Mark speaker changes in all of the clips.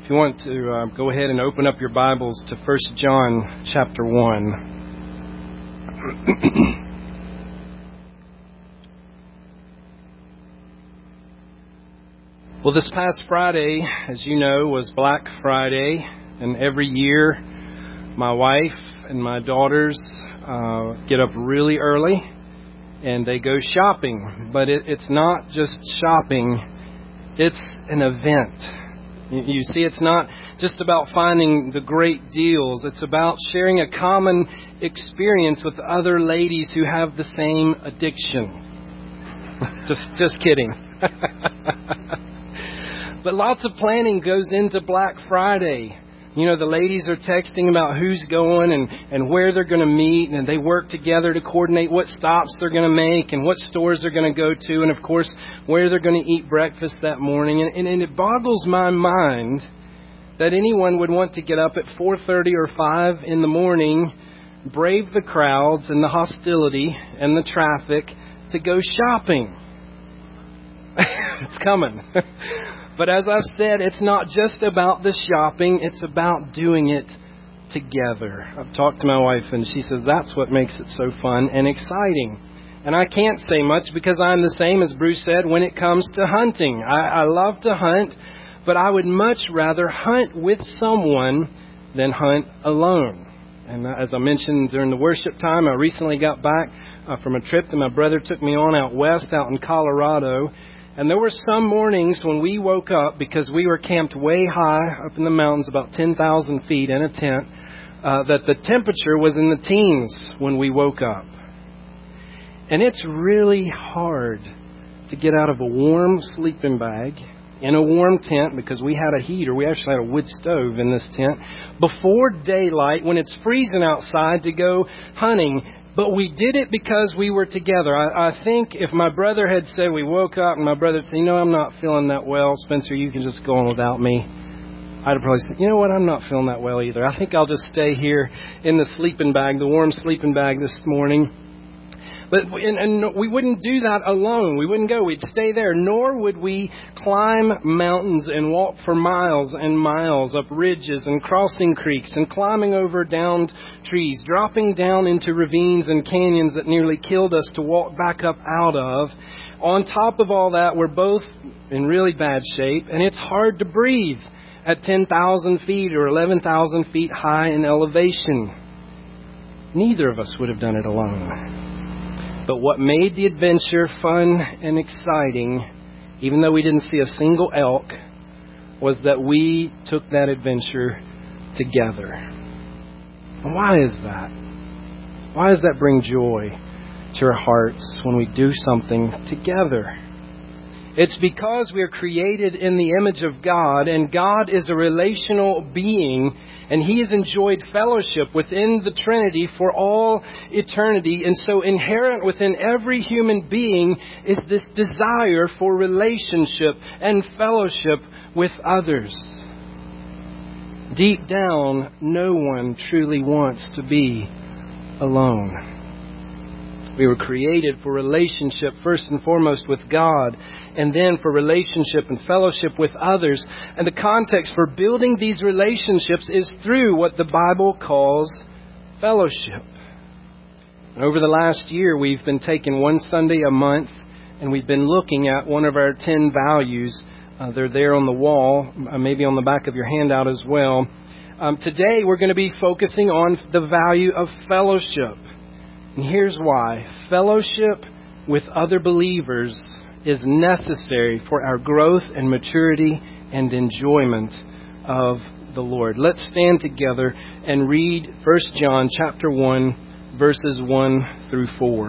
Speaker 1: If you want to go ahead and open up your Bibles to 1 John chapter 1. Well, this past Friday, as you know, was Black Friday, and every year my wife and my daughters get up really early and they go shopping. But it's not just shopping, it's an event. You see, it's not just about finding the great deals. It's about sharing a common experience with other ladies who have the same addiction. Just kidding. But lots of planning goes into Black Friday. You know, the ladies are texting about who's going and where they're going to meet, and they work together to coordinate what stops they're going to make and what stores they're going to go to, and of course, where they're going to eat breakfast that morning. And it boggles my mind that anyone would want to get up at 4:30 or 5 in the morning, brave the crowds and the hostility and the traffic to go shopping. It's coming. But as I've said, it's not just about the shopping, it's about doing it together. I've talked to my wife and she says that's what makes it so fun and exciting. And I can't say much because I'm the same, as Bruce said, when it comes to hunting. I love to hunt, but I would much rather hunt with someone than hunt alone. And as I mentioned during the worship time, I recently got back from a trip that my brother took me on out west, out in Colorado. And there were some mornings when we woke up, because we were camped way high up in the mountains, about 10,000 feet in a tent, that the temperature was in the teens when we woke up. And it's really hard to get out of a warm sleeping bag in a warm tent, because we had a heater. We actually had a wood stove in this tent before daylight when it's freezing outside to go hunting. But we did it because we were together. I think if my brother had said, we woke up and my brother said, I'm not feeling that well, Spencer, you can just go on without me, I'd have probably said, you know what, I'm not feeling that well either. I think I'll just stay here in the sleeping bag, the warm sleeping bag this morning. But and we wouldn't do that alone. We wouldn't go. We'd stay there. Nor would we climb mountains and walk for miles and miles up ridges and crossing creeks and climbing over downed trees, dropping down into ravines and canyons that nearly killed us to walk back up out of. On top of all that, we're both in really bad shape, and it's hard to breathe at 10,000 feet or 11,000 feet high in elevation. Neither of us would have done it alone. But what made the adventure fun and exciting, even though we didn't see a single elk, was that we took that adventure together. And why is that? Why does that bring joy to our hearts when we do something together? It's because we are created in the image of God, and God is a relational being, and He has enjoyed fellowship within the Trinity for all eternity. And so inherent within every human being is this desire for relationship and fellowship with others. Deep down, no one truly wants to be alone. We were created for relationship first and foremost with God, and then for relationship and fellowship with others. And the context for building these relationships is through what the Bible calls fellowship. And over the last year, we've been taking one Sunday a month, and we've been looking at one of our 10 values. They're there on the wall, maybe on the back of your handout as well. Today, we're going to be focusing on the value of fellowship. And here's why. Fellowship with other believers is necessary for our growth and maturity and enjoyment of the Lord. Let's stand together and read 1 John chapter 1, verses 1 through 4.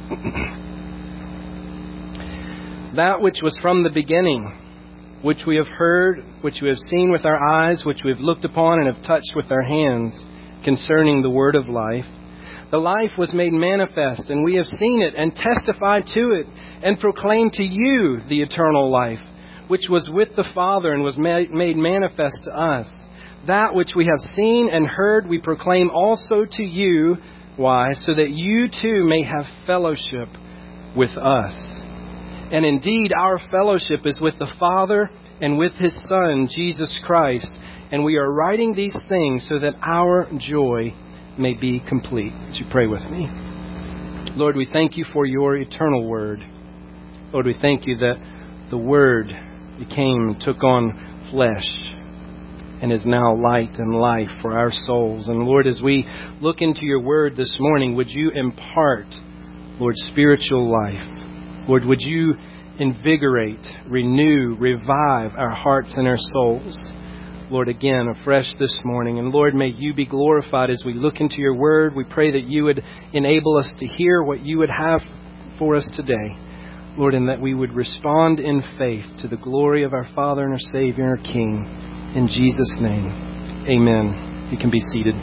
Speaker 1: That which was from the beginning, which we have heard, which we have seen with our eyes, which we have looked upon and have touched with our hands, concerning the word of life. The life was made manifest, and we have seen it and testified to it and proclaimed to you the eternal life, which was with the Father and was made manifest to us. That which we have seen and heard we proclaim also to you. Why? So that you too may have fellowship with us. And indeed, our fellowship is with the Father and with His Son, Jesus Christ. And we are writing these things so that our joy may be complete. Would you pray with me? Lord, we thank You for Your eternal Word. Lord, we thank You that the Word became, took on flesh, and is now light and life for our souls. And Lord, as we look into Your Word this morning, would You impart, Lord, spiritual life? Lord, would You invigorate, renew, revive our hearts and our souls? Lord, again, afresh this morning. And Lord, may You be glorified as we look into Your Word. We pray that You would enable us to hear what You would have for us today. Lord, and that we would respond in faith to the glory of our Father and our Savior and our King. In Jesus' name, amen. You can be seated.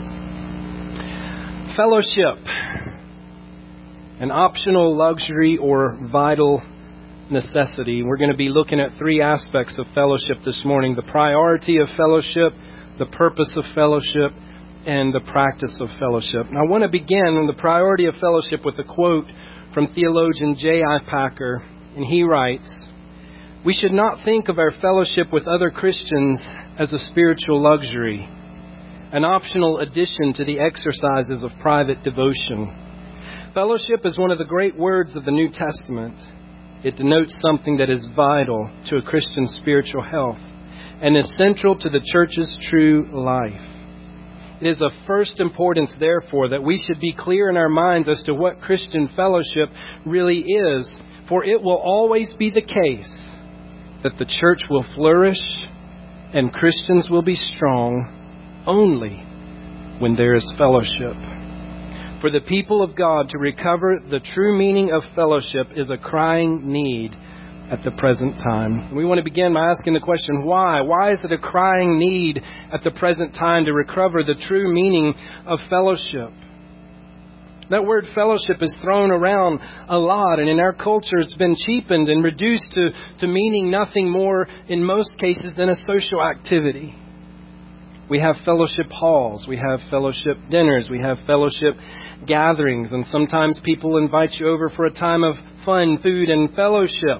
Speaker 1: Fellowship, an optional luxury or vital necessity. We're going to be looking at three aspects of fellowship this morning: the priority of fellowship, the purpose of fellowship, and the practice of fellowship. And I want to begin on the priority of fellowship with a quote from theologian J.I. Packer, and he writes, "We should not think of our fellowship with other Christians as a spiritual luxury, an optional addition to the exercises of private devotion. Fellowship is one of the great words of the New Testament. It denotes something that is vital to a Christian's spiritual health and is central to the church's true life. It is of first importance, therefore, that we should be clear in our minds as to what Christian fellowship really is, for it will always be the case that the church will flourish and Christians will be strong only when there is fellowship. For the people of God to recover the true meaning of fellowship is a crying need at the present time." We want to begin by asking the question, why? Why is it a crying need at the present time to recover the true meaning of fellowship? That word fellowship is thrown around a lot, and in our culture it's been cheapened and reduced to meaning nothing more in most cases than a social activity. We have fellowship halls, we have fellowship dinners, we have fellowship gatherings, and sometimes people invite you over for a time of fun, food, and fellowship.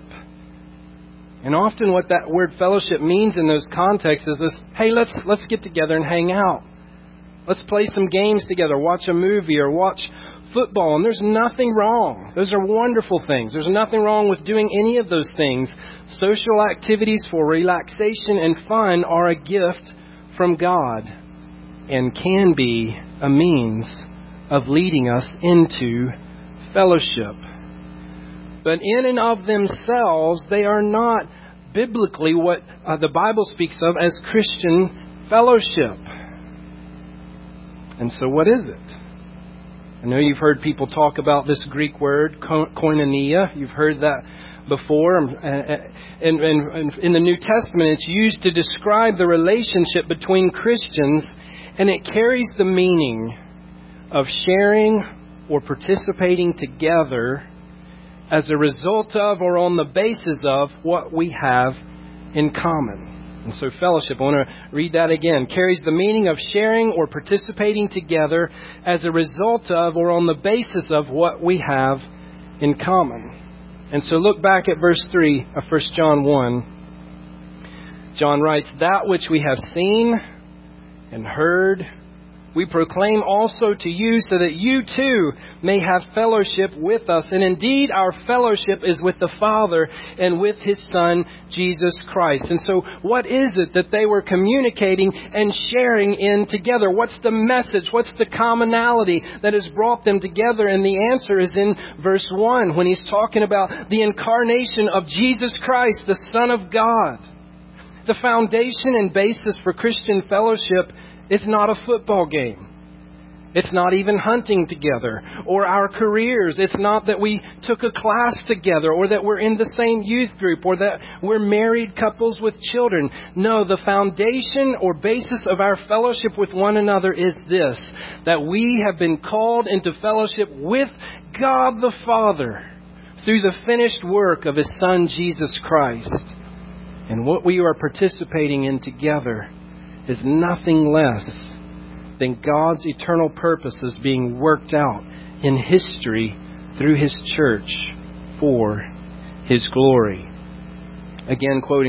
Speaker 1: And often what that word fellowship means in those contexts is this: hey, let's get together and hang out. Let's play some games together, watch a movie, or watch football. And there's nothing wrong. Those are wonderful things. There's nothing wrong with doing any of those things. Social activities for relaxation and fun are a gift from God and can be a means of leading us into fellowship. But in and of themselves, they are not biblically what the Bible speaks of as Christian fellowship. And so what is it? I know you've heard people talk about this Greek word, koinonia. You've heard that before. And in the New Testament, it's used to describe the relationship between Christians, and it carries the meaning of sharing or participating together as a result of or on the basis of what we have in common. And so fellowship, I want to read that again, carries the meaning of sharing or participating together as a result of or on the basis of what we have in common. And so look back at verse 3 of 1 John 1. John writes, "That which we have seen and heard, we proclaim also to you, so that you too may have fellowship with us. And indeed, our fellowship is with the Father and with His Son, Jesus Christ." And so what is it that they were communicating and sharing in together? What's the message? What's the commonality that has brought them together? And the answer is in verse 1, when he's talking about the incarnation of Jesus Christ, the Son of God. The foundation and basis for Christian fellowship is not a football game. It's not even hunting together or our careers. It's not that we took a class together or that we're in the same youth group or that we're married couples with children. No, the foundation or basis of our fellowship with one another is this: that we have been called into fellowship with God the Father through the finished work of His Son, Jesus Christ. And what we are participating in together is nothing less than God's eternal purposes being worked out in history through His church for His glory. Again, quoting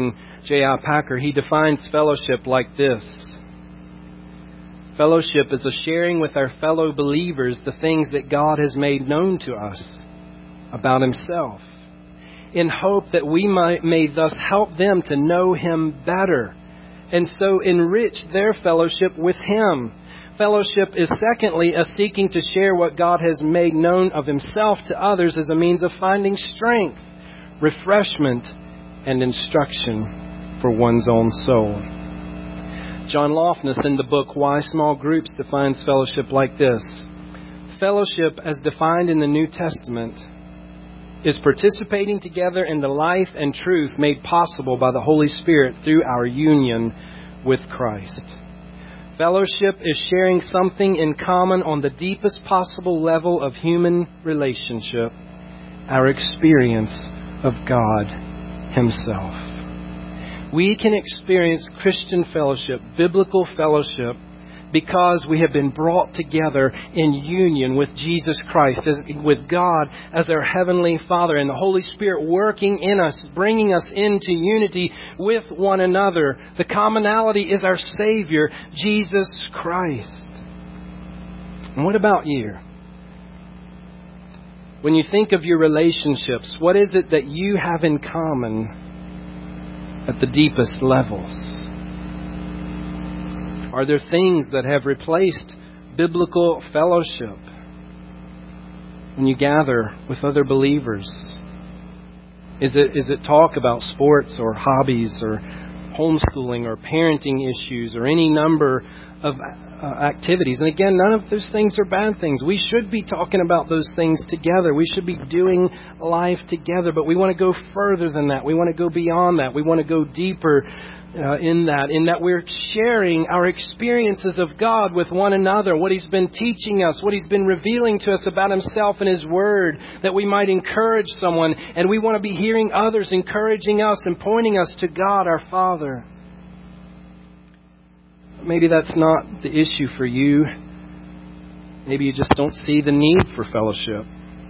Speaker 1: J.I. Packer, he defines fellowship like this. Fellowship is a sharing with our fellow believers the things that God has made known to us about Himself, in hope that we may thus help them to know Him better, and so enrich their fellowship with Him. Fellowship is secondly a seeking to share what God has made known of Himself to others as a means of finding strength, refreshment, and instruction for one's own soul. John Lofness in the book Why Small Groups defines fellowship like this. Fellowship as defined in the New Testament is participating together in the life and truth made possible by the Holy Spirit through our union with Christ. Fellowship is sharing something in common on the deepest possible level of human relationship, our experience of God Himself. We can experience Christian fellowship, biblical fellowship, because we have been brought together in union with Jesus Christ, with God as our Heavenly Father, and the Holy Spirit working in us, bringing us into unity with one another. The commonality is our Savior, Jesus Christ. And what about you? When you think of your relationships, what is it that you have in common at the deepest levels? Are there things that have replaced biblical fellowship when you gather with other believers? Is it talk about sports or hobbies or homeschooling or parenting issues or any number of activities? And again, none of those things are bad things. We should be talking about those things together. We should be doing life together. But we want to go further than that. We want to go beyond that. We want to go deeper in that we're sharing our experiences of God with one another, what He's been teaching us, what He's been revealing to us about Himself and His Word, that we might encourage someone. And we want to be hearing others encouraging us and pointing us to God our Father. Maybe that's not the issue for you. Maybe you just don't see the need for fellowship.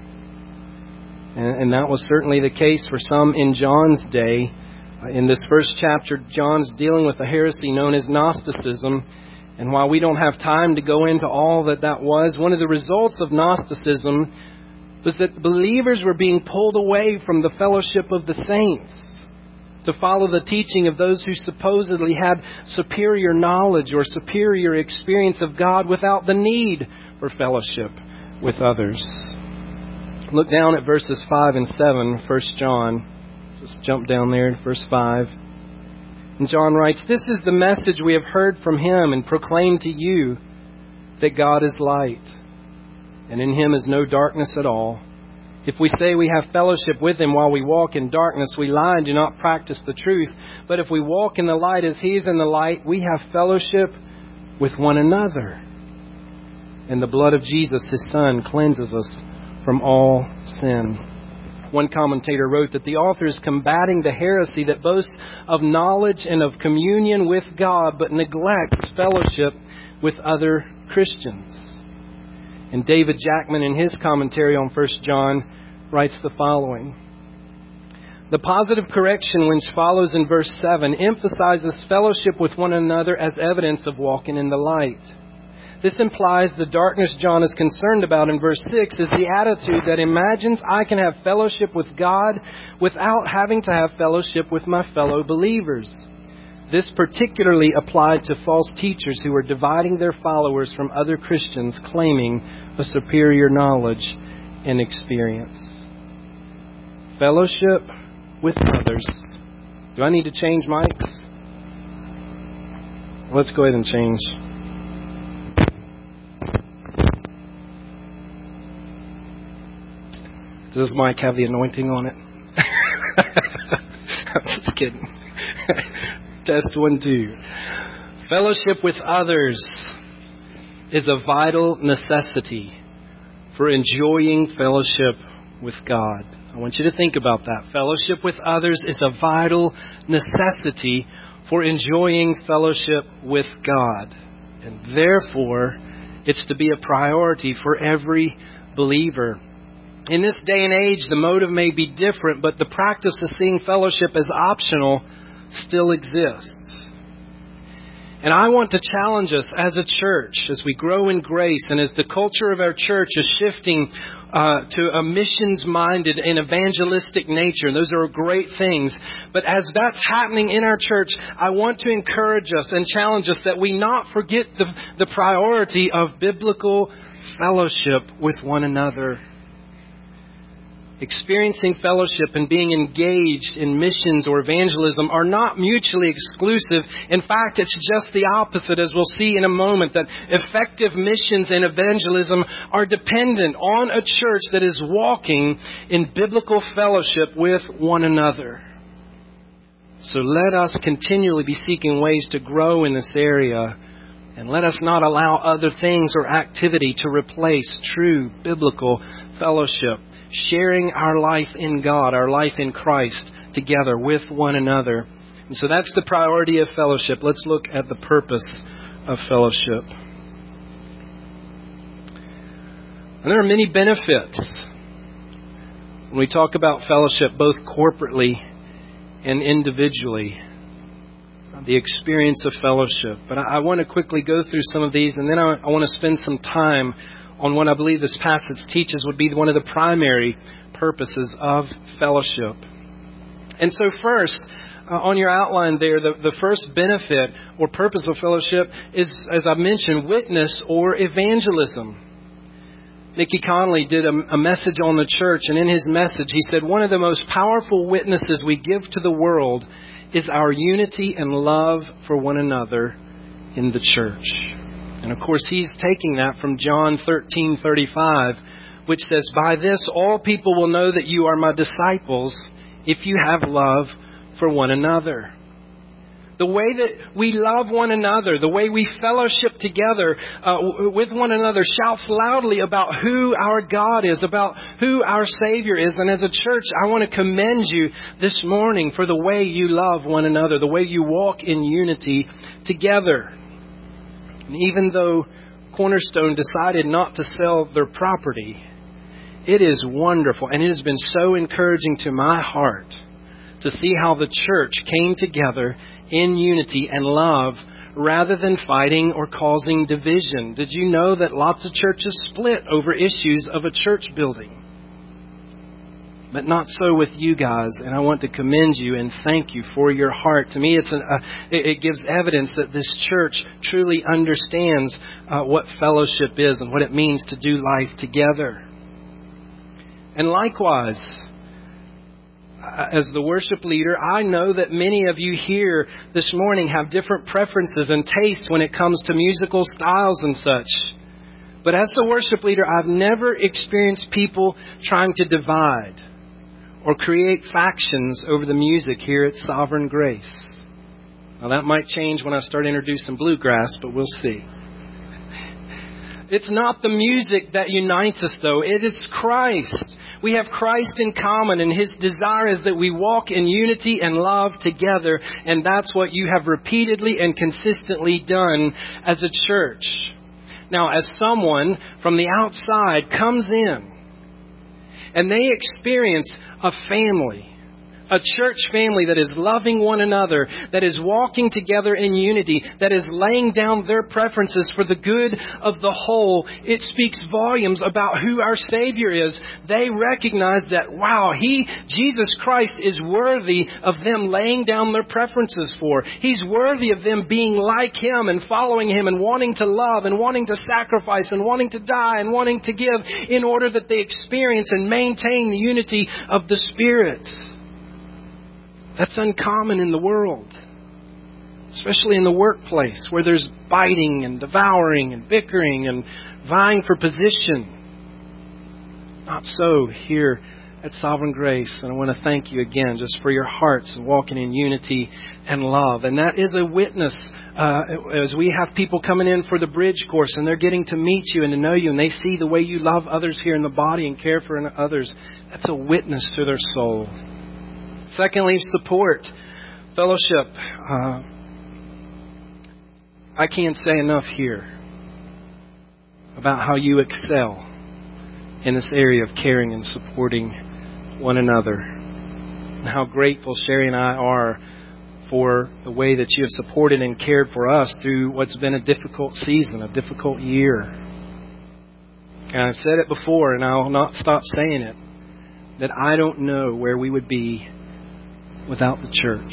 Speaker 1: And that was certainly the case for some in John's day. In this first chapter, John's dealing with a heresy known as Gnosticism. And while we don't have time to go into all that was, one of the results of Gnosticism was that believers were being pulled away from the fellowship of the saints to follow the teaching of those who supposedly had superior knowledge or superior experience of God without the need for fellowship with others. Look down at verses 5 and 7, 1 John. Just jump down there to verse 5. And John writes, "This is the message we have heard from Him and proclaimed to you, that God is light, and in Him is no darkness at all. If we say we have fellowship with Him while we walk in darkness, we lie and do not practice the truth. But if we walk in the light as He is in the light, we have fellowship with one another. And the blood of Jesus, His Son, cleanses us from all sin." One commentator wrote that the author is combating the heresy that boasts of knowledge and of communion with God, but neglects fellowship with other Christians. And David Jackman, in his commentary on 1 John, writes the following: "The positive correction which follows in verse 7 emphasizes fellowship with one another as evidence of walking in the light. This implies the darkness John is concerned about in verse 6 is the attitude that imagines I can have fellowship with God without having to have fellowship with my fellow believers. This particularly applied to false teachers who were dividing their followers from other Christians claiming a superior knowledge and experience." Fellowship with others. Do I need to change mics? Let's go ahead and change. Does this mic have the anointing on it? I'm just kidding. Test 1, 2. Fellowship with others is a vital necessity for enjoying fellowship with God. I want you to think about that. Fellowship with others is a vital necessity for enjoying fellowship with God. And therefore, it's to be a priority for every believer. In this day and age, the motive may be different, but the practice of seeing fellowship as optional still exists. And I want to challenge us as a church, as we grow in grace and as the culture of our church is shifting to a missions-minded and evangelistic nature. Those are great things. But as that's happening in our church, I want to encourage us and challenge us that we not forget the priority of biblical fellowship with one another. Experiencing fellowship and being engaged in missions or evangelism are not mutually exclusive. In fact, it's just the opposite, as we'll see in a moment, that effective missions and evangelism are dependent on a church that is walking in biblical fellowship with one another. So let us continually be seeking ways to grow in this area, and let us not allow other things or activity to replace true biblical fellowship. Sharing our life in God, our life in Christ together with one another. And so that's the priority of fellowship. Let's look at the purpose of fellowship. And there are many benefits when we talk about fellowship, both corporately and individually. The experience of fellowship. But I want to quickly go through some of these, and then I want to spend some time on what I believe this passage teaches would be one of the primary purposes of fellowship. And so first, on your outline there, the first benefit or purpose of fellowship is, as I mentioned, witness or evangelism. Mickey Connolly did a message on the church, and in his message he said, one of the most powerful witnesses we give to the world is our unity and love for one another in the church. And of course, he's taking that from John 13:35, which says, by this all people will know that you are my disciples if you have love for one another. The way that we love one another, the way we fellowship together with one another shouts loudly about who our God is, about who our Savior is. And as a church, I want to commend you this morning for the way you love one another, the way you walk in unity together. And even though Cornerstone decided not to sell their property, it is wonderful, and it has been so encouraging to my heart to see how the church came together in unity and love rather than fighting or causing division. Did you know that lots of churches split over issues of a church building? But not so with you guys, and I want to commend you and thank you for your heart. To me, it gives evidence that this church truly understands what fellowship is and what it means to do life together. And likewise, as the worship leader, I know that many of you here this morning have different preferences and tastes when it comes to musical styles and such. But as the worship leader, I've never experienced people trying to divide or create factions over the music here at Sovereign Grace. Now that might change when I start introducing bluegrass, but we'll see. It's not the music that unites us, though. It is Christ. We have Christ in common, and His desire is that we walk in unity and love together, and that's what you have repeatedly and consistently done as a church. Now, as someone from the outside comes in, and they experience a family, a church family that is loving one another, that is walking together in unity, that is laying down their preferences for the good of the whole. It speaks volumes about who our Savior is. They recognize that, wow, Jesus Christ is worthy of them laying down their preferences for. He's worthy of them being like Him and following Him and wanting to love and wanting to sacrifice and wanting to die and wanting to give in order that they experience and maintain the unity of the Spirit. That's uncommon in the world, especially in the workplace where there's biting and devouring and bickering and vying for position. Not so here at Sovereign Grace. And I want to thank you again just for your hearts and walking in unity and love. And that is a witness as we have people coming in for the bridge course and they're getting to meet you and to know you, and they see the way you love others here in the body and care for others. That's a witness to their soul. Secondly, support. Fellowship. I can't say enough here about how you excel in this area of caring and supporting one another. And how grateful Sherry and I are for the way that you have supported and cared for us through what's been a difficult season, a difficult year. And I've said it before, and I'll not stop saying it, that I don't know where we would be without the church,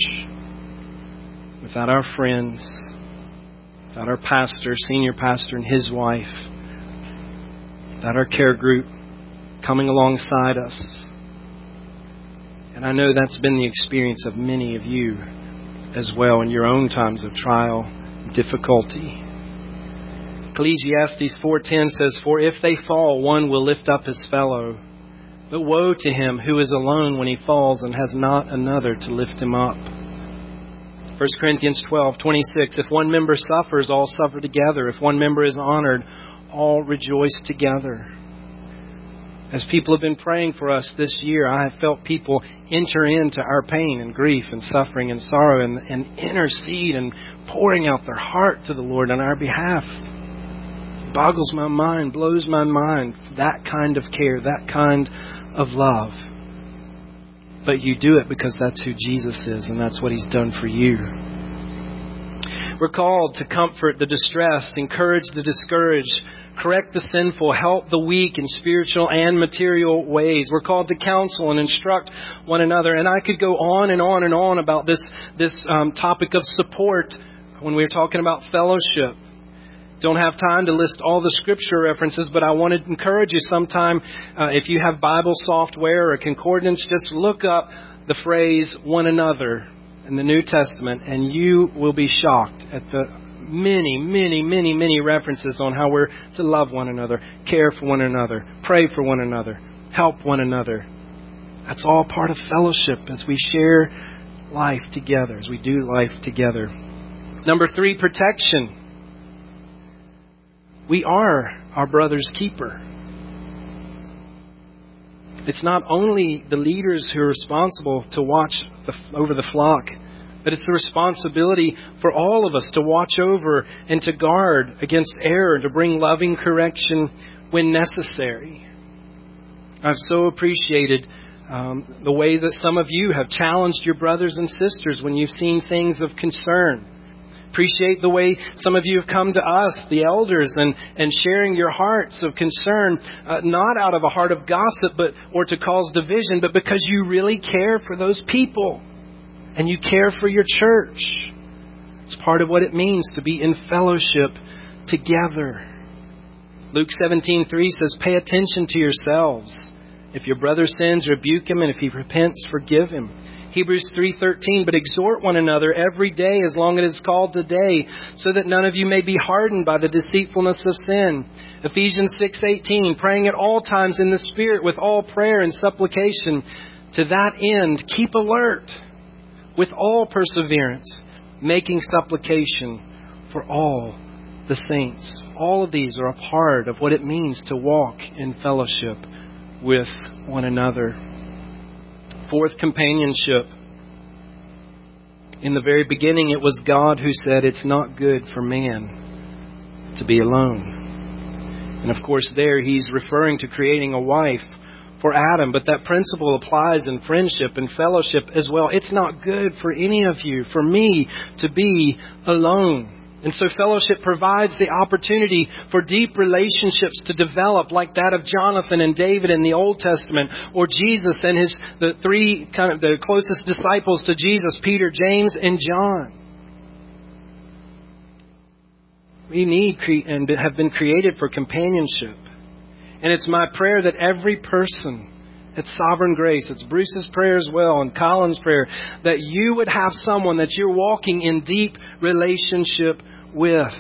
Speaker 1: without our friends, without our pastor, senior pastor and his wife, without our care group coming alongside us. And I know that's been the experience of many of you as well in your own times of trial, difficulty. Ecclesiastes 4:10 says, "For if they fall, one will lift up his fellow. But woe to him who is alone when he falls and has not another to lift him up." 1 Corinthians 12:26, "If one member suffers, all suffer together. If one member is honored, all rejoice together." As people have been praying for us this year, I have felt people enter into our pain and grief and suffering and sorrow and intercede and pouring out their heart to the Lord on our behalf. It boggles my mind, blows my mind, that kind of care, that kind of love. But you do it because that's who Jesus is and that's what He's done for you. We're called to comfort the distressed, encourage the discouraged, correct the sinful, help the weak in spiritual and material ways. We're called to counsel and instruct one another. And I could go on and on and on about this topic of support when we were talking about fellowship. Don't have time to list all the scripture references, but I want to encourage you sometime, if you have Bible software or concordance, just look up the phrase "one another" in the New Testament, and you will be shocked at the many references on how we're to love one another, care for one another, pray for one another, help one another. That's all part of fellowship as we share life together, as we do life together. Number 3, protection. We are our brother's keeper. It's not only the leaders who are responsible to watch over the flock, but it's the responsibility for all of us to watch over and to guard against error, to bring loving correction when necessary. I've so appreciated the way that some of you have challenged your brothers and sisters when you've seen things of concern. Appreciate the way some of you have come to us, the elders, and sharing your hearts of concern, not out of a heart of gossip or to cause division, but because you really care for those people and you care for your church. It's part of what it means to be in fellowship together. Luke 17:3 says, "Pay attention to yourselves. If your brother sins, rebuke him, and if he repents, forgive him." Hebrews 3:13, "But exhort one another every day as long as it is called today, so that none of you may be hardened by the deceitfulness of sin." Ephesians 6:18, "Praying at all times in the Spirit with all prayer and supplication. To that end, keep alert with all perseverance, making supplication for all the saints." All of these are a part of what it means to walk in fellowship with one another. 4th, companionship. In the very beginning, it was God who said, "It's not good for man to be alone." And of course, there He's referring to creating a wife for Adam. But that principle applies in friendship and fellowship as well. It's not good for any of you, for me, to be alone. And so fellowship provides the opportunity for deep relationships to develop, like that of Jonathan and David in the Old Testament, or Jesus and the three the closest disciples to Jesus, Peter, James, and John. We need and have been created for companionship. And it's my prayer that every person at Sovereign Grace, it's Bruce's prayer as well, and Colin's prayer, that you would have someone that you're walking in deep relationship with.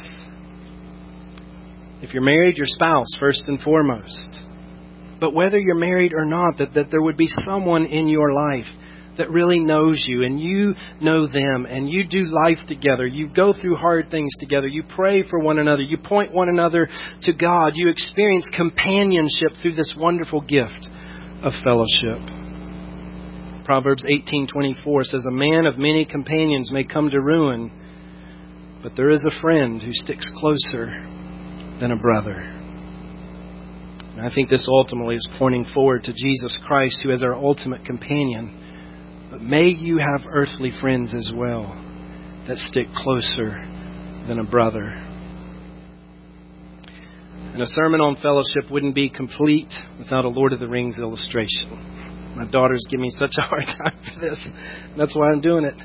Speaker 1: If you're married, your spouse, first and foremost. But whether you're married or not, that there would be someone in your life that really knows you and you know them and you do life together. You go through hard things together. You pray for one another. You point one another to God. You experience companionship through this wonderful gift of fellowship. Proverbs 18:24 says, "A man of many companions may come to ruin, but there is a friend who sticks closer than a brother." And I think this ultimately is pointing forward to Jesus Christ, who is our ultimate companion But may you have earthly friends as well that stick closer than a brother. And a sermon on fellowship wouldn't be complete without a Lord of the Rings illustration. My daughters give me such a hard time for this. That's why I'm doing it.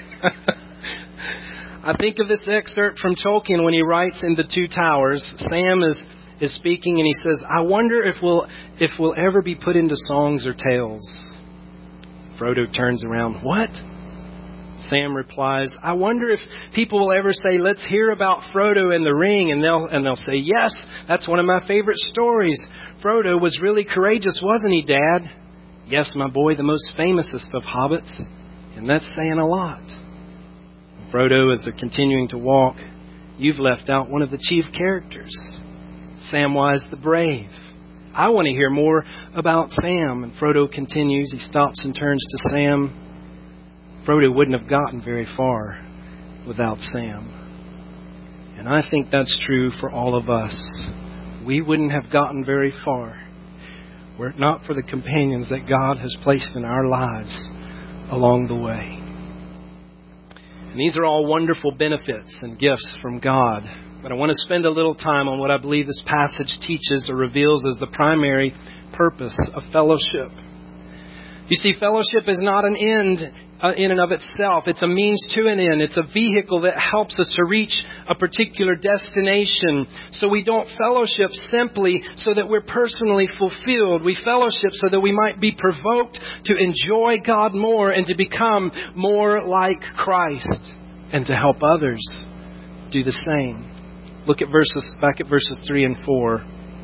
Speaker 1: I think of this excerpt from Tolkien when he writes in The Two Towers. Sam is speaking and he says, I wonder if we'll ever be put into songs or tales. Frodo turns around. What? Sam replies, I wonder if people will ever say, let's hear about Frodo and the ring. And they'll say, yes, that's one of my favorite stories. Frodo was really courageous, wasn't he, Dad? Yes, my boy, the most famousest of hobbits. And that's saying a lot. Frodo, as they're continuing to walk, you've left out one of the chief characters, Samwise the Brave. I want to hear more about Sam. And Frodo continues. He stops and turns to Sam. Frodo wouldn't have gotten very far without Sam. And I think that's true for all of us. We wouldn't have gotten very far were it not for the companions that God has placed in our lives along the way. And these are all wonderful benefits and gifts from God. But I want to spend a little time on what I believe this passage teaches or reveals as the primary purpose of fellowship. You see, fellowship is not an end in and of itself. It's a means to an end. It's a vehicle that helps us to reach a particular destination. So we don't fellowship simply so that we're personally fulfilled. We fellowship so that we might be provoked to enjoy God more and to become more like Christ and to help others do the same. Look at back at verses 3 and 4.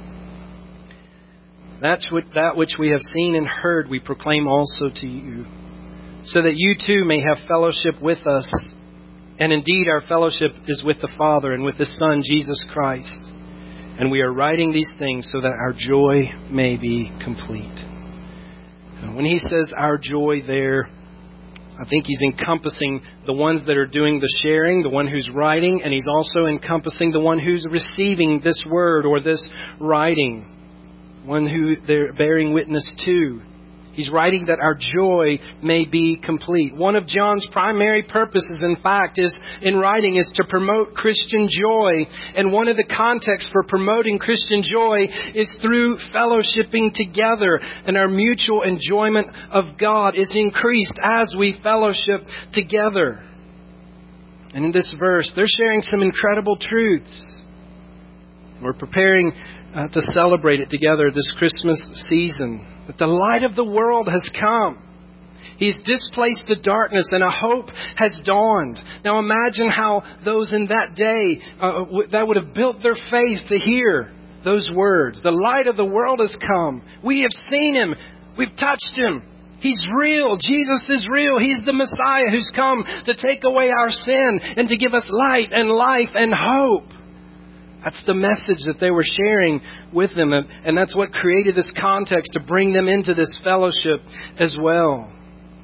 Speaker 1: That which we have seen and heard we proclaim also to you, so that you too may have fellowship with us. And indeed our fellowship is with the Father and with His Son, Jesus Christ. And we are writing these things so that our joy may be complete. And when he says our joy there, I think he's encompassing the ones that are doing the sharing, the one who's writing, and he's also encompassing the one who's receiving this word or this writing, one who they're bearing witness to. He's writing that our joy may be complete. One of John's primary purposes, in fact, in writing is to promote Christian joy. And one of the contexts for promoting Christian joy is through fellowshipping together. And our mutual enjoyment of God is increased as we fellowship together. And in this verse, they're sharing some incredible truths. We're preparing to celebrate it together this Christmas season. That the light of the world has come. He's displaced the darkness and a hope has dawned. Now imagine how those in that day that would have built their faith to hear those words. The light of the world has come. We have seen Him. We've touched Him. He's real. Jesus is real. He's the Messiah who's come to take away our sin and to give us light and life and hope. That's the message that they were sharing with them. And that's what created this context to bring them into this fellowship as well.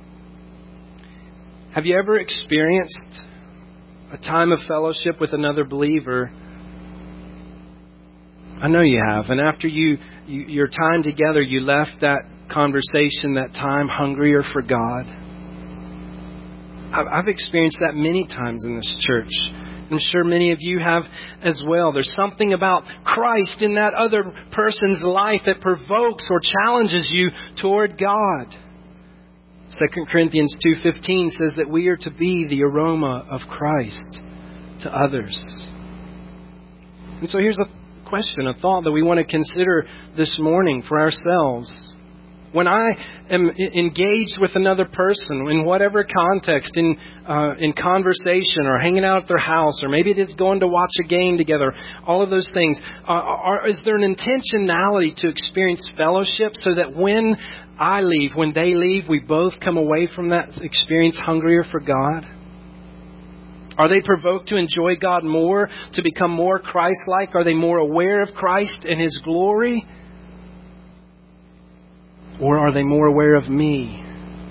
Speaker 1: Have you ever experienced a time of fellowship with another believer? I know you have. And after your time together, you left that conversation, that time, hungrier for God. I've experienced that many times in this church. I'm sure many of you have as well. There's something about Christ in that other person's life that provokes or challenges you toward God. 2 Corinthians 2:15 says that we are to be the aroma of Christ to others. And so here's a question, a thought that we want to consider this morning for ourselves. When I am engaged with another person, in whatever context, in conversation or hanging out at their house, or maybe it is going to watch a game together, all of those things, is there an intentionality to experience fellowship so that when I leave, when they leave, we both come away from that experience hungrier for God? Are they provoked to enjoy God more, to become more Christ-like? Are they more aware of Christ and His glory? Or are they more aware of me?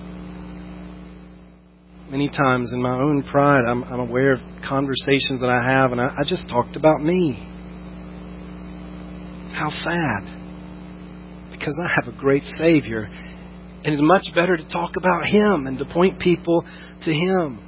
Speaker 1: Many times in my own pride, I'm aware of conversations that I have, and I just talked about me. How sad. Because I have a great Savior, And it's much better to talk about Him and to point people to Him.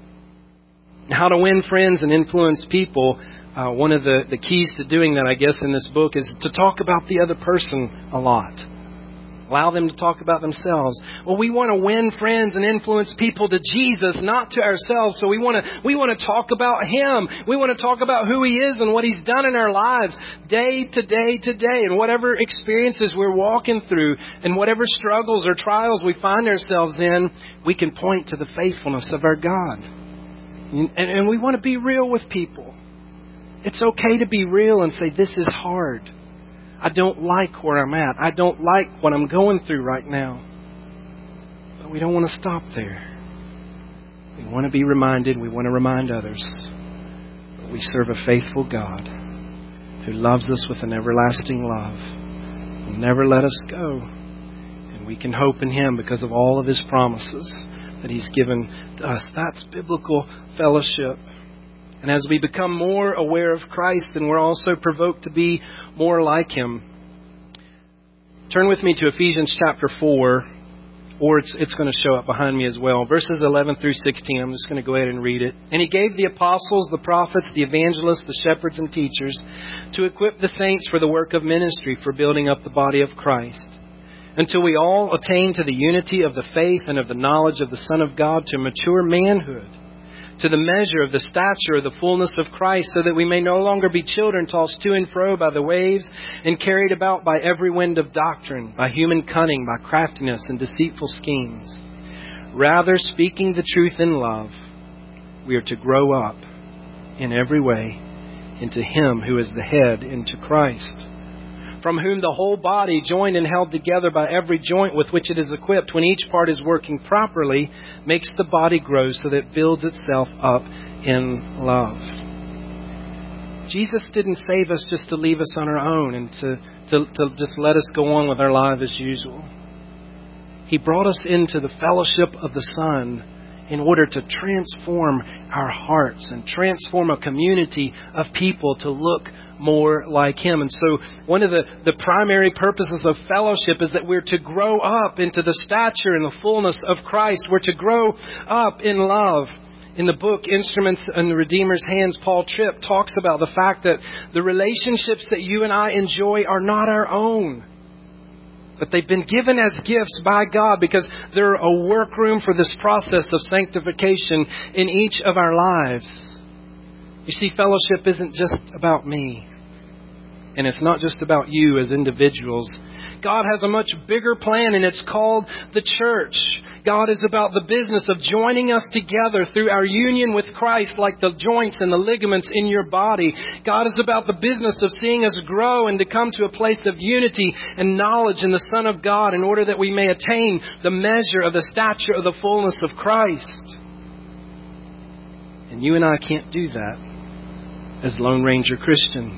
Speaker 1: How to win friends and influence people. One of the keys to doing that, I guess, in this book is to talk about the other person a lot. Allow them to talk about themselves. Well, we want to win friends and influence people to Jesus, not to ourselves. So we want to talk about Him. We want to talk about who He is and what He's done in our lives day to day to day. And whatever experiences we're walking through and whatever struggles or trials we find ourselves in, we can point to the faithfulness of our God. And we want to be real with people. It's okay to be real and say, this is hard. I don't like where I'm at. I don't like what I'm going through right now. But we don't want to stop there. We want to be reminded. We want to remind others. But we serve a faithful God who loves us with an everlasting love. Will never let us go. And we can hope in Him because of all of His promises that He's given to us. That's biblical fellowship. And as we become more aware of Christ, then we're also provoked to be more like Him. Turn with me to Ephesians chapter 4, or it's going to show up behind me as well. Verses 11 through 16, I'm just going to go ahead and read it. And He gave the apostles, the prophets, the evangelists, the shepherds and teachers to equip the saints for the work of ministry, for building up the body of Christ, until we all attain to the unity of the faith and of the knowledge of the Son of God, to mature manhood, to the measure of the stature of the fullness of Christ, so that we may no longer be children tossed to and fro by the waves and carried about by every wind of doctrine, by human cunning, by craftiness and deceitful schemes. Rather, speaking the truth in love, we are to grow up in every way into Him who is the head, into Christ, from whom the whole body, joined and held together by every joint with which it is equipped, when each part is working properly, makes the body grow so that it builds itself up in love. Jesus didn't save us just to leave us on our own and to just let us go on with our life as usual. He brought us into the fellowship of the Son in order to transform our hearts and transform a community of people to look more like Him. And so one of the primary purposes of fellowship is that we're to grow up into the stature and the fullness of Christ. We're to grow up in love. In the book, Instruments in the Redeemer's Hands, Paul Tripp talks about the fact that the relationships that you and I enjoy are not our own, but they've been given as gifts by God because they're a workroom for this process of sanctification in each of our lives. You see, fellowship isn't just about me. And it's not just about you as individuals. God has a much bigger plan, and it's called the church. God is about the business of joining us together through our union with Christ, like the joints and the ligaments in your body. God is about the business of seeing us grow and to come to a place of unity and knowledge in the Son of God, in order that we may attain the measure of the stature of the fullness of Christ. And you and I can't do that as Lone Ranger Christians.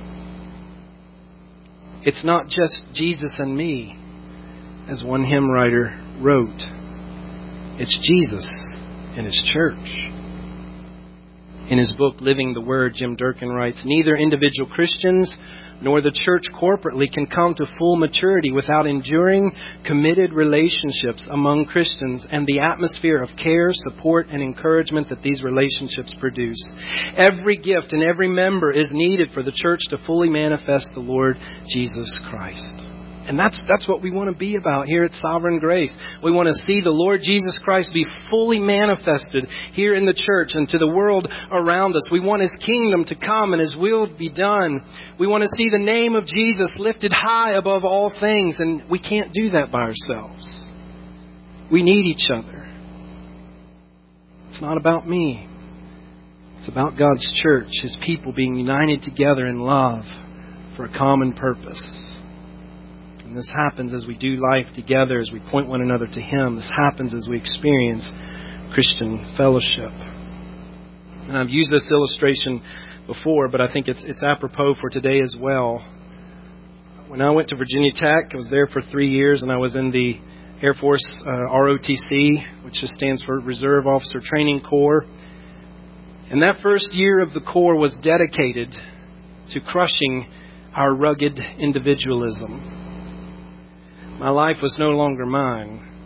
Speaker 1: It's not just Jesus and me, as one hymn writer wrote. It's Jesus and His church. In his book, Living the Word, Jim Durkin writes, neither individual Christians nor the church corporately can come to full maturity without enduring, committed relationships among Christians and the atmosphere of care, support, and encouragement that these relationships produce. Every gift and every member is needed for the church to fully manifest the Lord Jesus Christ. And that's what we want to be about here at Sovereign Grace. We want to see the Lord Jesus Christ be fully manifested here in the church and to the world around us. We want His kingdom to come and His will be done. We want to see the name of Jesus lifted high above all things, and we can't do that by ourselves. We need each other. It's not about me. It's about God's church, His people being united together in love for a common purpose. And this happens as we do life together, as we point one another to Him. This happens as we experience Christian fellowship. And I've used this illustration before, but I think it's apropos for today as well. When I went to Virginia Tech, I was there for 3 years, and I was in the Air Force ROTC, which just stands for Reserve Officer Training Corps. And that first year of the Corps was dedicated to crushing our rugged individualism. My life was no longer mine.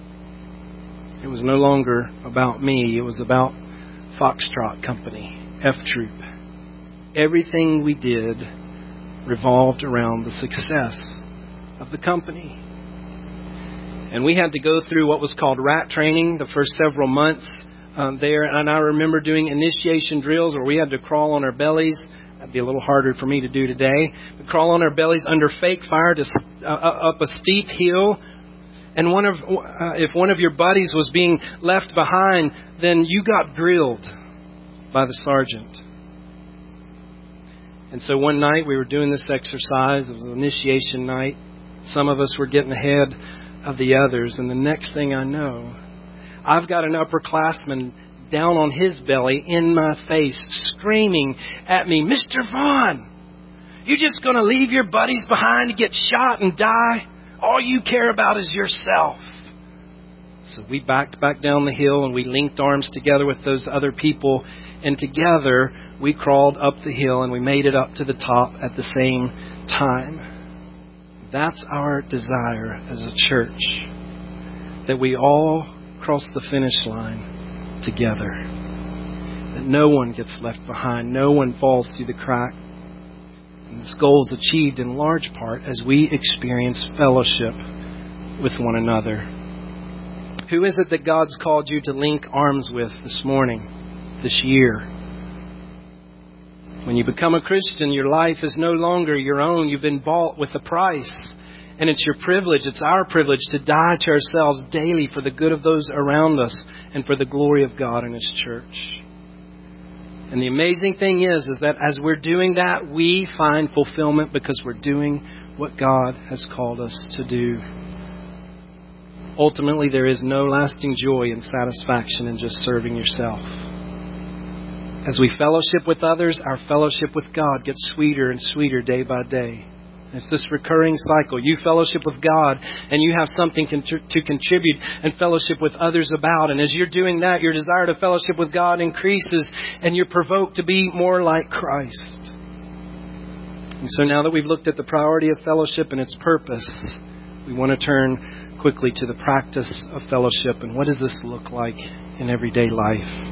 Speaker 1: It was no longer about me. It was about Foxtrot Company, F Troop. Everything we did revolved around the success of the company. And we had to go through what was called rat training the first several months there. And I remember doing initiation drills where we had to crawl on our bellies. That'd be a little harder for me to do today. We crawl on our bellies under fake fire up a steep hill. And if one of your buddies was being left behind, then you got grilled by the sergeant. And so one night we were doing this exercise. It was an initiation night. Some of us were getting ahead of the others. And the next thing I know, I've got an upperclassman down on his belly in my face, screaming at me, "Mr. Vaughn, you just going to leave your buddies behind to get shot and die? All you care about is yourself." So we backed back down the hill and we linked arms together with those other people. And together we crawled up the hill and we made it up to the top at the same time. That's our desire as a church, that we all cross the finish line together. That no one gets left behind. No one falls through the crack. And this goal is achieved in large part as we experience fellowship with one another. Who is it that God's called you to link arms with this morning, this year? When you become a Christian, your life is no longer your own. You've been bought with a price. And it's your privilege, it's our privilege to die to ourselves daily for the good of those around us and for the glory of God and His church. And the amazing thing is that as we're doing that, we find fulfillment because we're doing what God has called us to do. Ultimately, there is no lasting joy and satisfaction in just serving yourself. As we fellowship with others, our fellowship with God gets sweeter and sweeter day by day. It's this recurring cycle. You fellowship with God and you have something to contribute and fellowship with others about. And as you're doing that, your desire to fellowship with God increases and you're provoked to be more like Christ. And so now that we've looked at the priority of fellowship and its purpose, we want to turn quickly to the practice of fellowship. And what does this look like in everyday life?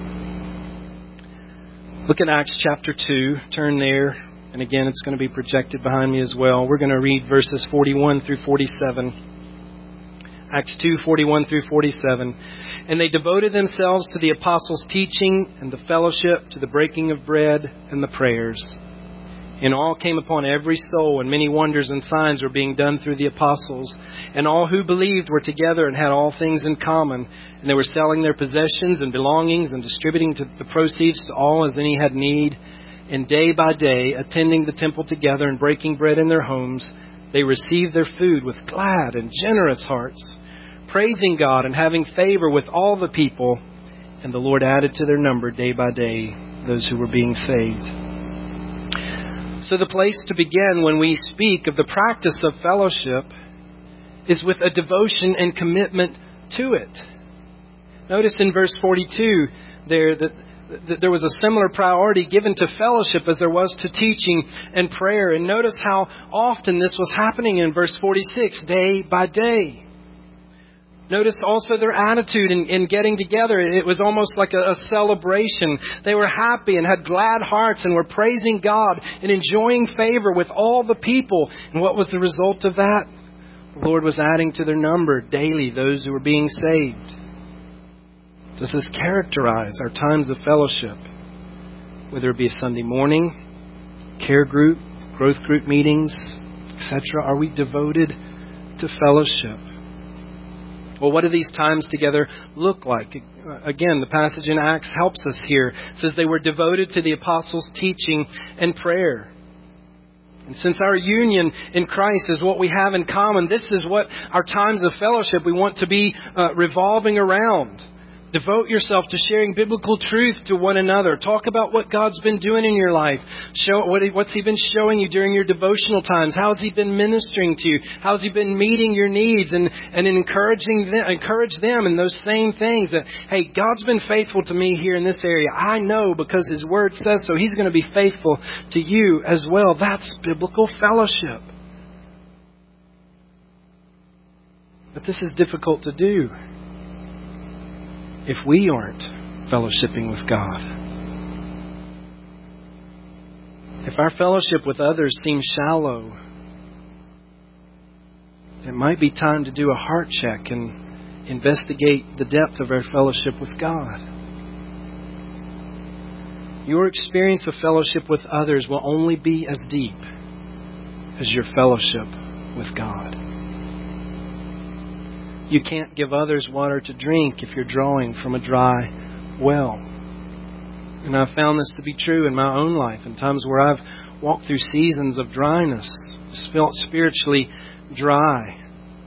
Speaker 1: Look at Acts chapter 2. Turn there. And again, it's going to be projected behind me as well. We're going to read verses 41 through 47. Acts 2, 41 through 47. And they devoted themselves to the apostles' teaching and the fellowship, to the breaking of bread and the prayers. And all came upon every soul, and many wonders and signs were being done through the apostles. And all who believed were together and had all things in common. And they were selling their possessions and belongings and distributing the proceeds to all as any had need. And day by day, attending the temple together and breaking bread in their homes, they received their food with glad and generous hearts, praising God and having favor with all the people. And the Lord added to their number day by day those who were being saved. So the place to begin when we speak of the practice of fellowship is with a devotion and commitment to it. Notice in verse 42 there that there was a similar priority given to fellowship as there was to teaching and prayer. And notice how often this was happening in verse 46, day by day. Notice also their attitude in getting together. It was almost like a celebration. They were happy and had glad hearts and were praising God and enjoying favor with all the people. And what was the result of that? The Lord was adding to their number daily those who were being saved. Does this characterize our times of fellowship? Whether it be a Sunday morning, care group, growth group meetings, etc. Are we devoted to fellowship? Well, what do these times together look like? Again, the passage in Acts helps us here. It says they were devoted to the apostles' teaching and prayer. And since our union in Christ is what we have in common, this is what our times of fellowship we want to be revolving around. Devote yourself to sharing biblical truth to one another. Talk about what God's been doing in your life. What's He been showing you during your devotional times? How has He been ministering to you? How has He been meeting your needs and encourage them in those same things? That, hey, God's been faithful to me here in this area. I know because His Word says so. He's going to be faithful to you as well. That's biblical fellowship. But this is difficult to do. if we aren't fellowshipping with God. If our fellowship with others seems shallow, it might be time to do a heart check and investigate the depth of our fellowship with God. Your experience of fellowship with others will only be as deep as your fellowship with God. You can't give others water to drink if you're drawing from a dry well. And I've found this to be true in my own life, in times where I've walked through seasons of dryness, felt spiritually dry.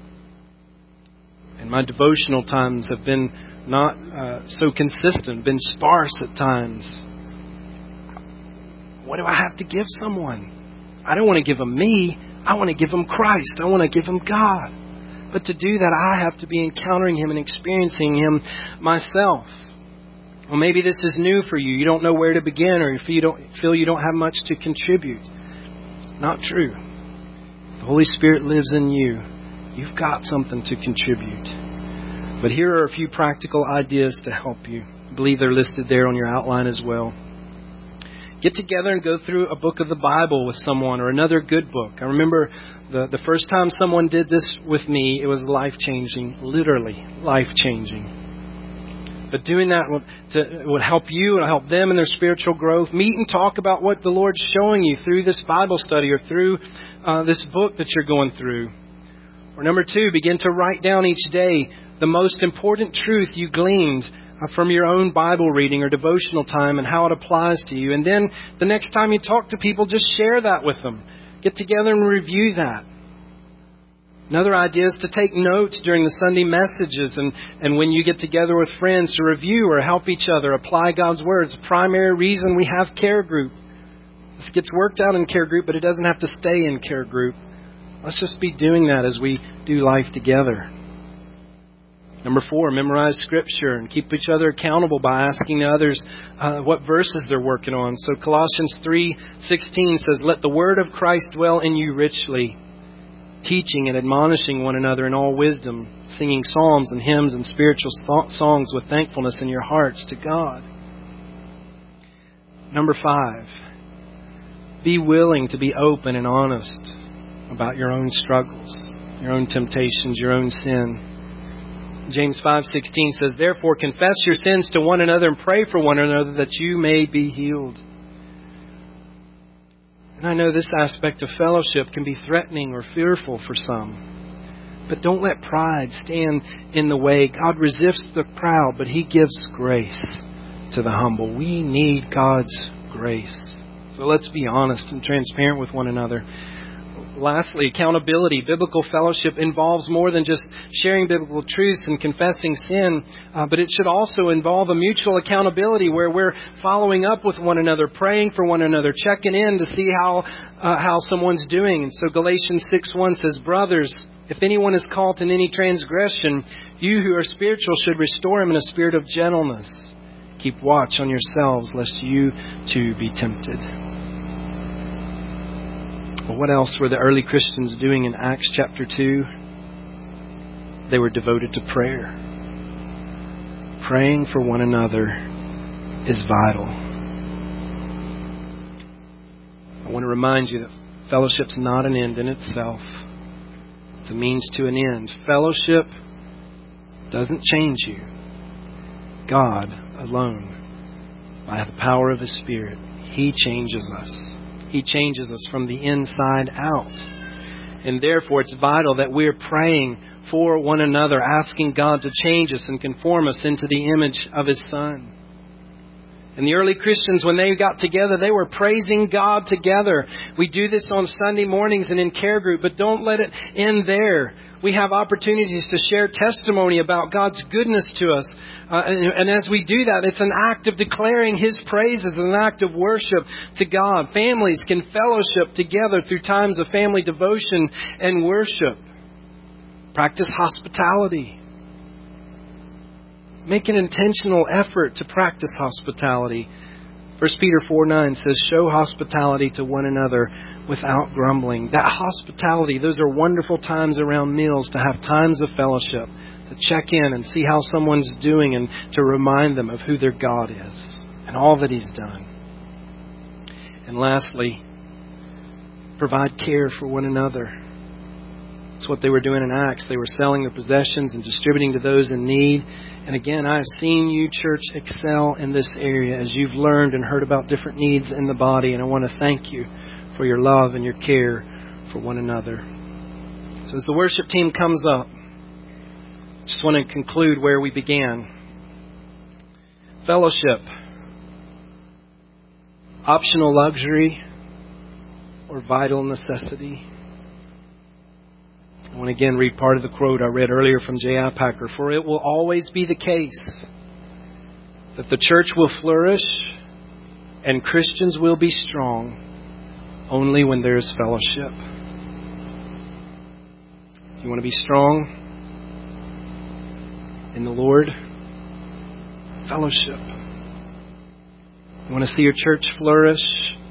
Speaker 1: And my devotional times have been not so consistent, been sparse at times. What do I have to give someone? I don't want to give them me. I want to give them Christ. I want to give them God. But to do that, I have to be encountering Him and experiencing Him myself. Well, maybe this is new for you. You don't know where to begin, or you feel you don't have much to contribute. Not true. The Holy Spirit lives in you. You've got something to contribute. But here are a few practical ideas to help you. I believe they're listed there on your outline as well. Get together and go through a book of the Bible with someone, or another good book. I remember the first time someone did this with me, it was life-changing, literally life-changing. But doing that would help you, it'll help them in their spiritual growth. Meet and talk about what the Lord's showing you through this Bible study or through this book that you're going through. Or number 2, begin to write down each day the most important truth you gleaned from your own Bible reading or devotional time and how it applies to you. And then the next time you talk to people, just share that with them. Get together and review that. Another idea is to take notes during the Sunday messages and when you get together with friends to review or help each other apply God's Word. It's the primary reason we have care group. This gets worked out in care group, but it doesn't have to stay in care group. Let's just be doing that as we do life together. Number 4, memorize Scripture and keep each other accountable by asking others what verses they're working on. So Colossians 3:16 says, "Let the word of Christ dwell in you richly, teaching and admonishing one another in all wisdom, singing psalms and hymns and spiritual songs with thankfulness in your hearts to God." Number 5, be willing to be open and honest about your own struggles, your own temptations, your own sin. James 5:16 says, "Therefore confess your sins to one another and pray for one another that you may be healed." And I know this aspect of fellowship can be threatening or fearful for some. But don't let pride stand in the way. God resists the proud, but He gives grace to the humble. We need God's grace. So let's be honest and transparent with one another. Lastly, accountability. Biblical fellowship involves more than just sharing biblical truths and confessing sin, but it should also involve a mutual accountability where we're following up with one another, praying for one another, checking in to see how someone's doing. And so Galatians 6:1 says, "Brothers, if anyone is caught in any transgression, you who are spiritual should restore him in a spirit of gentleness. Keep watch on yourselves, lest you too be tempted." Well, what else were the early Christians doing in Acts chapter 2? They were devoted to prayer. Praying for one another is vital. I want to remind you that fellowship's not an end in itself. It's a means to an end. Fellowship doesn't change you. God alone, by the power of His Spirit, He changes us. He changes us from the inside out. And therefore, it's vital that we're praying for one another, asking God to change us and conform us into the image of His Son. And the early Christians, when they got together, they were praising God together. We do this on Sunday mornings and in care group, but don't let it end there. We have opportunities to share testimony about God's goodness to us. And as we do that, it's an act of declaring His praises, an act of worship to God. Families can fellowship together through times of family devotion and worship. Practice hospitality. Make an intentional effort to practice hospitality. 1 Peter 4:9 says, "Show hospitality to one another without grumbling." That hospitality, those are wonderful times around meals, to have times of fellowship, to check in and see how someone's doing and to remind them of who their God is and all that He's done. And lastly, provide care for one another. That's what they were doing in Acts. They were selling their possessions and distributing to those in need. And again, I've seen you, church, excel in this area as you've learned and heard about different needs in the body. And I want to thank you for your love and your care for one another. So as the worship team comes up, I just want to conclude where we began. Fellowship. Optional luxury or vital necessity? I want to again read part of the quote I read earlier from J.I. Packer. For it will always be the case that the church will flourish and Christians will be strong only when there is fellowship. You want to be strong in the Lord? Fellowship. You want to see your church flourish?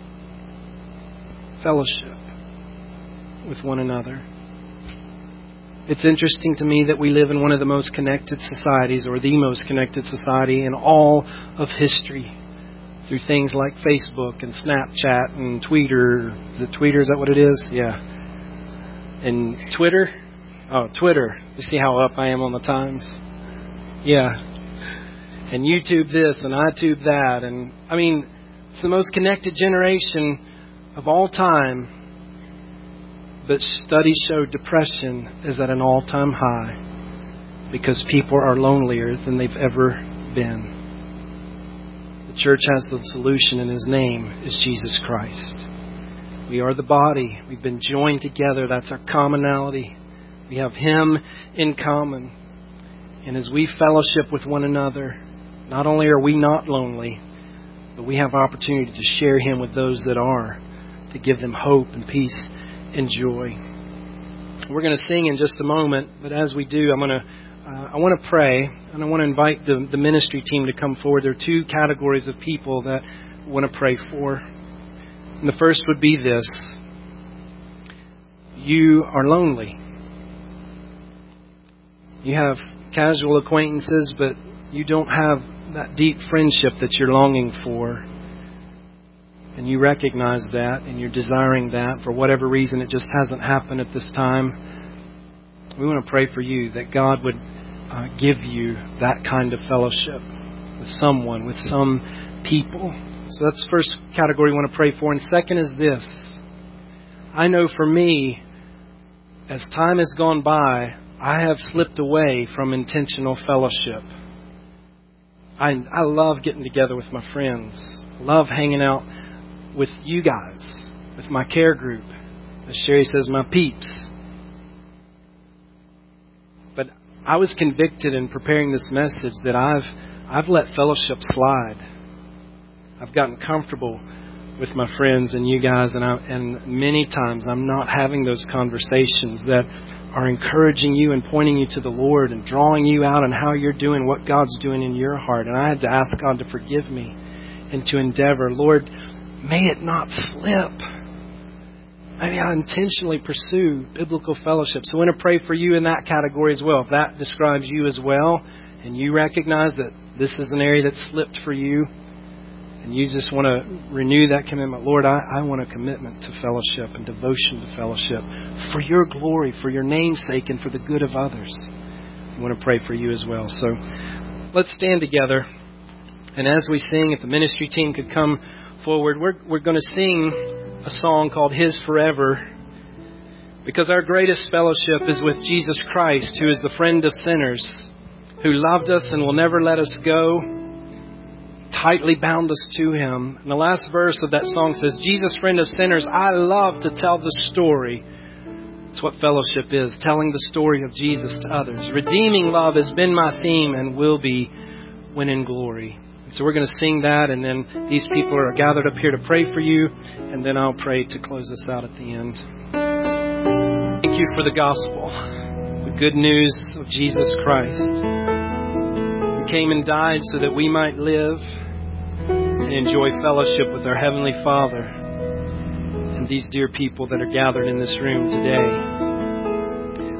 Speaker 1: Fellowship with one another. It's interesting to me that we live in one of the most connected societies, or the most connected society in all of history, through things like Facebook and Snapchat and Twitter. Is it Twitter? Is that what it is? Yeah. And Twitter? Oh, Twitter. You see how up I am on the times? Yeah. And YouTube this and iTube that. And I mean, it's the most connected generation of all time. But studies show depression is at an all-time high because people are lonelier than they've ever been. The church has the solution, and His name is Jesus Christ. We are the body. We've been joined together. That's our commonality. We have Him in common. And as we fellowship with one another, not only are we not lonely, but we have opportunity to share Him with those that are, to give them hope and peace and joy. We're going to sing in just a moment, but as we do, I want to pray, and I want to invite the ministry team to come forward. There are two categories of people that I want to pray for. And the first would be this: you are lonely. You have casual acquaintances, but you don't have that deep friendship that you're longing for. And you recognize that, and you're desiring that. For whatever reason, it just hasn't happened at this time. We want to pray for you that God would give you that kind of fellowship with someone, with some people. So that's the first category we want to pray for. And second is this: I know for me, as time has gone by, I have slipped away from intentional fellowship. I love getting together with my friends. Love hanging out with you guys, with my care group. As Sherry says, my peeps. But I was convicted in preparing this message that I've let fellowship slide. I've gotten comfortable with my friends and you guys, and many times I'm not having those conversations that are encouraging you and pointing you to the Lord and drawing you out on how you're doing, what God's doing in your heart. And I had to ask God to forgive me and to endeavor, Lord, may it not slip. Maybe I intentionally pursue biblical fellowship. So I want to pray for you in that category as well. If that describes you as well, and you recognize that this is an area that slipped for you, and you just want to renew that commitment, Lord, I want a commitment to fellowship and devotion to fellowship for your glory, for your name's sake, and for the good of others. I want to pray for you as well. So let's stand together. And as we sing, if the ministry team could come forward, we're going to sing a song called His Forever, because our greatest fellowship is with Jesus Christ, who is the friend of sinners, who loved us and will never let us go, tightly bound us to Him. And the last verse of that song says, Jesus, friend of sinners, I love to tell the story. It's what fellowship is, telling the story of Jesus to others. Redeeming love has been my theme and will be when in glory. So we're going to sing that, and then these people are gathered up here to pray for you, and then I'll pray to close us out at the end. Thank you for the gospel, the good news of Jesus Christ, who came and died so that we might live and enjoy fellowship with our Heavenly Father and these dear people that are gathered in this room today.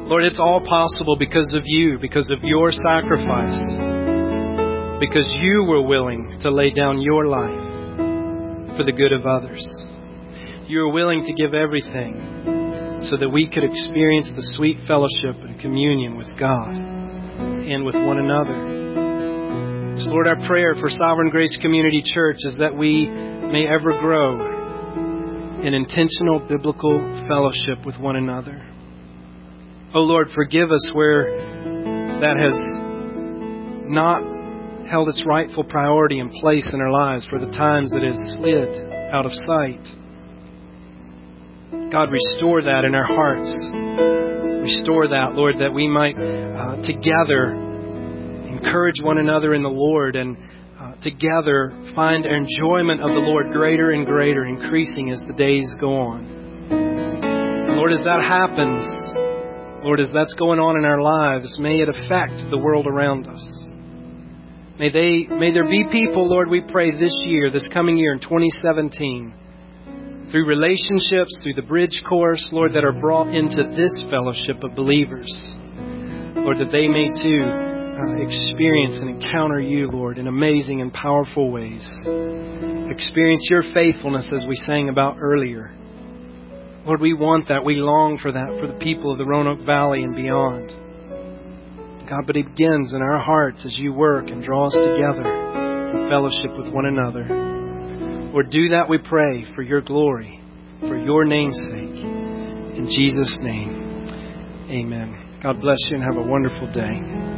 Speaker 1: Lord, it's all possible because of You, because of Your sacrifice, because You were willing to lay down Your life for the good of others. You were willing to give everything so that we could experience the sweet fellowship and communion with God and with one another. So Lord, our prayer for Sovereign Grace Community Church is that we may ever grow in intentional biblical fellowship with one another. Oh Lord, forgive us where that has not held its rightful priority and place in our lives, for the times that it has slid out of sight. God, restore that in our hearts. Restore that, Lord, that we might together encourage one another in the Lord and together find enjoyment of the Lord greater and greater, increasing as the days go on. And Lord, as that happens, Lord, as that's going on in our lives, may it affect the world around us. May there be people, Lord, we pray this year, this coming year in 2017, through relationships, through the bridge course, Lord, that are brought into this fellowship of believers. Lord, that they may too experience and encounter You, Lord, in amazing and powerful ways. Experience Your faithfulness as we sang about earlier. Lord, we want that. We long for that for the people of the Roanoke Valley and beyond. God, but it begins in our hearts as You work and draw us together in fellowship with one another. Lord, do that, we pray, for Your glory, for Your name's sake. In Jesus' name, amen. God bless you and have a wonderful day.